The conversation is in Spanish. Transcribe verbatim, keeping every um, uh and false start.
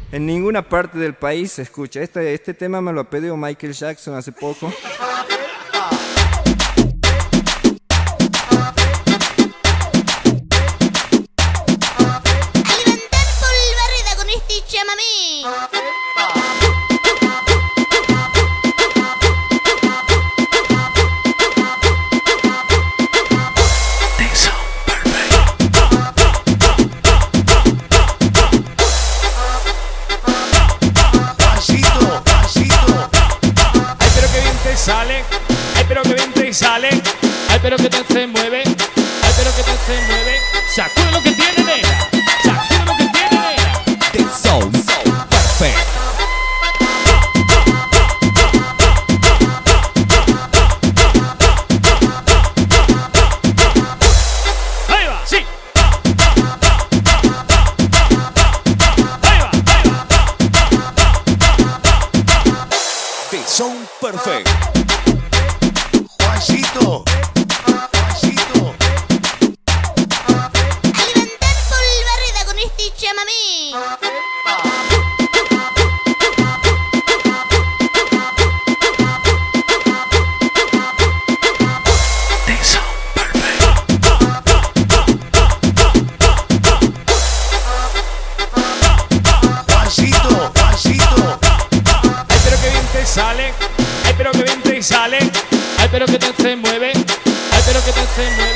En ninguna parte del país se escucha. Este, este tema me lo ha pedido Michael Jackson hace poco. Sale, ay pero que bien te sale, ay pero que te se mueve, ay pero que te se mueve, sacude lo que tiene nena, sacude lo que tiene nena. The Sound Perfect. Ahí va, sí. Ahí va, ahí va. The Sound Perfect. Juancito, Juancito. Alimentar polvareda con este chamamé. The Sound Perfect. Juancito, Juancito. Ay pero que bien te sale, ay pero que bien te sale, ay pero que te se mueve, ay pero que te se mueve.